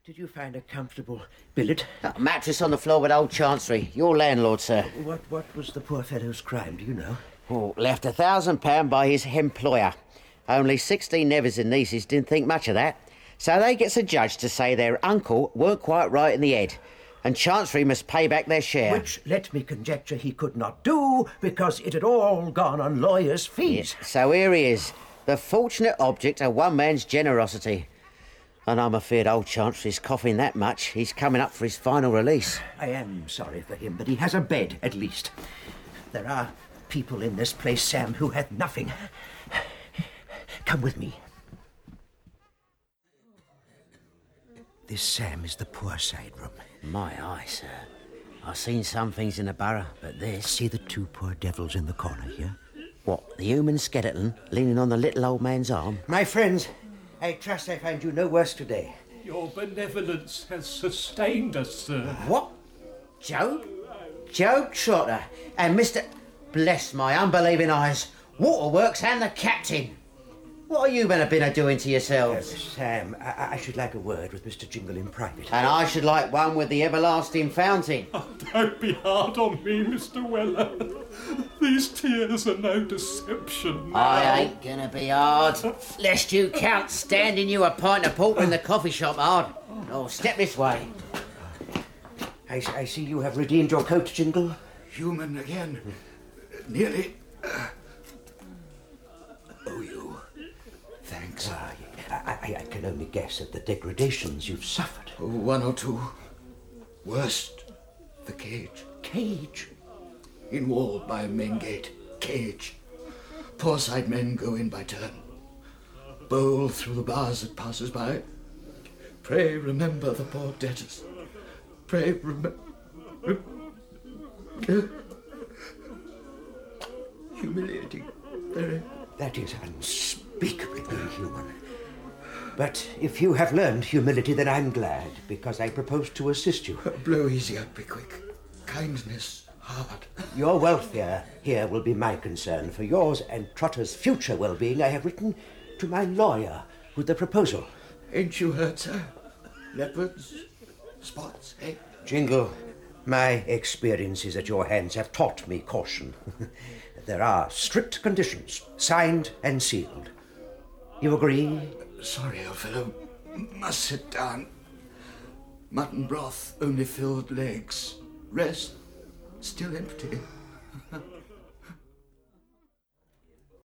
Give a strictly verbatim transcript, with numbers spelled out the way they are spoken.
Did you find a comfortable billet? A mattress on the floor with old Chancery. Your landlord, sir. What what was the poor fellow's crime, do you know? Oh, left a thousand pound by his employer. Only sixteen nevers and nieces didn't think much of that. So they gets a judge to say their uncle weren't quite right in the head, and Chancery must pay back their share. Which, let me conjecture, he could not do, because it had all gone on lawyers' fees. Yeah, so here he is, the fortunate object of one man's generosity. And I'm afeard old Chancery's coughing that much, he's coming up for his final release. I am sorry for him, but he has a bed, at least. There are people in this place, Sam, who had nothing. Come with me. This, Sam, is the poor side room. My eye, sir. I've seen some things in the borough, but this... See the two poor devils in the corner here? What, the human skeleton leaning on the little old man's arm? My friends, I trust I find you no worse today. Your benevolence has sustained us, sir. What? Joe? Joe Trotter and Mister... Bless my unbelieving eyes. Waterworks and the captain. What are you men have been a-doing to yourselves? Uh, Sam, I-, I should like a word with Mister Jingle in private. And I should like one with the everlasting fountain. Oh, don't be hard on me, Mister Weller. These tears are no deception now. I ain't gonna be hard, lest you count standing you a pint of porter in the coffee shop hard. Oh, step this way. I, I see you have redeemed your coat, Jingle. Human again. Nearly. Uh, oh, you. Thanks. Ah, I, I, I can only guess at the degradations you've suffered. Oh, one or two. Worst, the cage. Cage? In wall by main gate. Cage. Poor side men go in by turn. Bowl through the bars that passes by. Pray remember the poor debtors. Pray remember... Humiliating. Very. That is unspeakably inhuman. But if you have learned humility, then I'm glad, because I propose to assist you. Blow easy up, be quick. Kindness hard. Your welfare here will be my concern. For yours and Trotter's future well-being, I have written to my lawyer with the proposal. Ain't you heard, sir? Leopards, spots, eh? Jingle, my experiences at your hands have taught me caution. There are strict conditions, signed and sealed. You agree? Sorry, old fellow. Must sit down. Mutton broth, only filled legs. Rest, still empty.